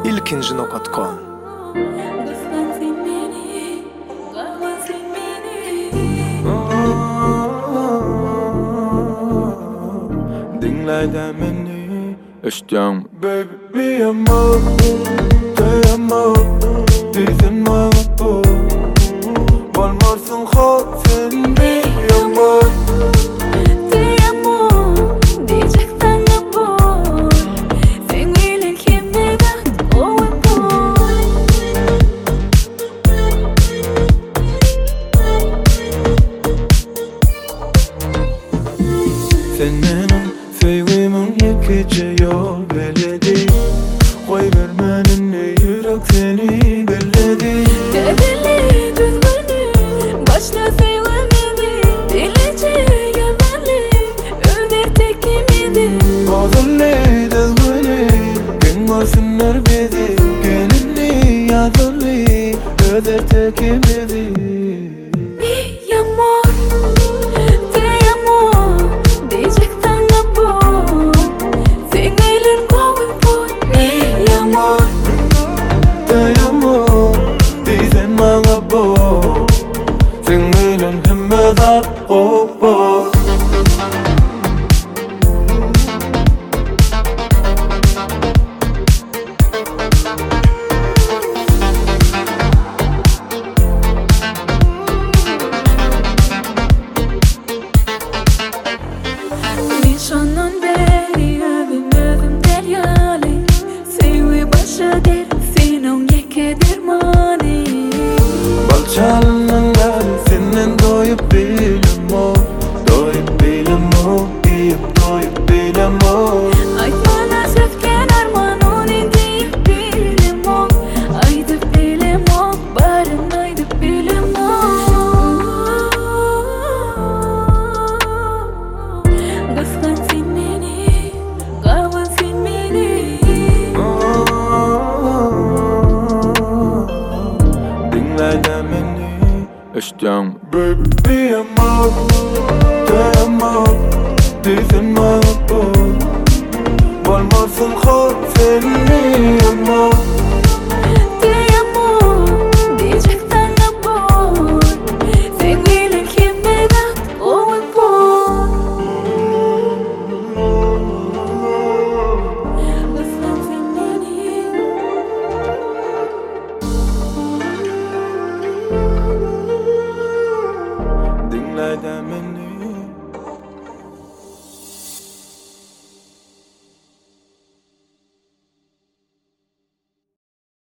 ilkinci.com. Dinle de beni, istiyorum baby bir amor, te amo, dicen bana bu. Olmazsın hot sen bir amor. Te amo, diyecek sana bu. Sen bilir kimde bak o bu. Senin sevgimin yıkıcı yol beledi. Koy vermenin yürek seni belledi. Belli düzgünü başla sevmedi. Delice yalanlı öder tekimidi. Ağzınlı düzgünü gün görsünler bizi. Gelinli yazılı öder tekimizi. Mi amor, te amo, diyecek sana bu. Sen bilir koy bu. Mi amor, Te amo, dicen bana bu. Sen bilen hemme dar o bu. nişanın beri övüm deryalı. Sevi başa der, senin yeke dermanı. Balçalınlar senin doyup bilim o. Doyup bilim o, yiyip doyup bilim o. Aytmana sökken arman onu deyip bilim o. Aydıp bilim o, barın aydıp bilim o. Kıskan sen beni, kavun sen beni. Dinle de beni, istiyorum baby bir amor, te amo, dicen bana bu. Olmazsın hot sen bir amor.